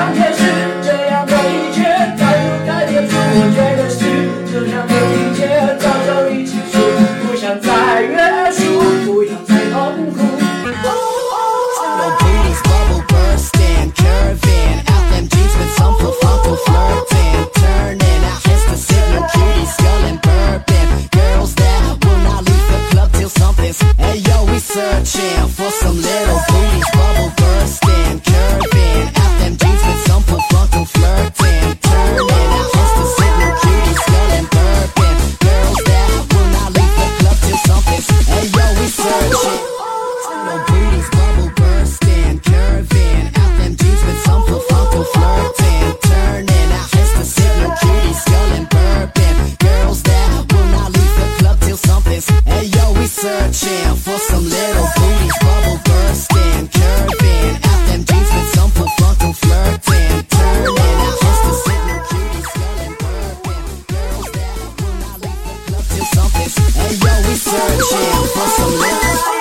上也是这样的一切，早就改变出我觉得是这样的一切，早就一起说，不想再约束，不要再痛苦。 No booties, bubble bursting, curving out them jeans with some frontal flirting, turning out heads to signal cuties, sculling bourbon, girls that will not leave the club till something's. Hey yo, we searching for some little booties, bubble bursting, curving out them jeans with some frontal flirting, turning out heads to signal cuties, sculling bourbon, girls that will not leave the club till something's. Hey yo, we searching. No booties, bubble bursting, curving out them jeans with some frontal flirting, turning out heads to signal cuties, sculling bourbon, girls that will not leave the club till something's. Hey yo, we searching for some little booties, bubble bursting, curving out them jeans with some frontal flirting, turning out heads to signal cuties, sculling bourbon, girls that will not leave the club till something's. Hey yo, we searching for some little